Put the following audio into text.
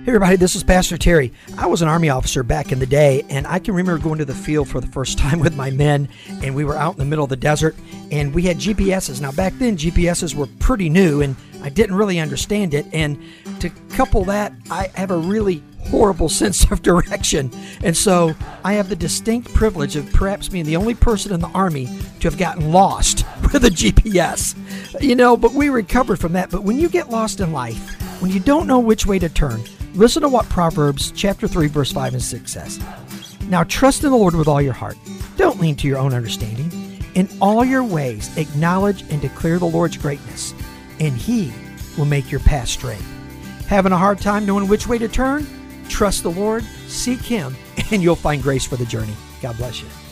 Hey everybody, this is Pastor Terry. I was an Army officer back in the day, and I can remember going to the field for the first time with my men, and we were out in the middle of the desert, and we had GPSs. Now back then, GPSs were pretty new, and I didn't really understand it, and to couple that, I have a really horrible sense of direction, and so I have the distinct privilege of perhaps being the only person in the Army to have gotten lost with a GPS. But we recovered from that. But when you get lost in life, when you don't know which way to turn, listen to what Proverbs chapter 3, verse 5 and 6 says. Now trust in the Lord with all your heart. Don't lean to your own understanding. In all your ways, acknowledge and declare the Lord's greatness, and He will make your path straight. Having a hard time knowing which way to turn? Trust the Lord, seek Him, and you'll find grace for the journey. God bless you.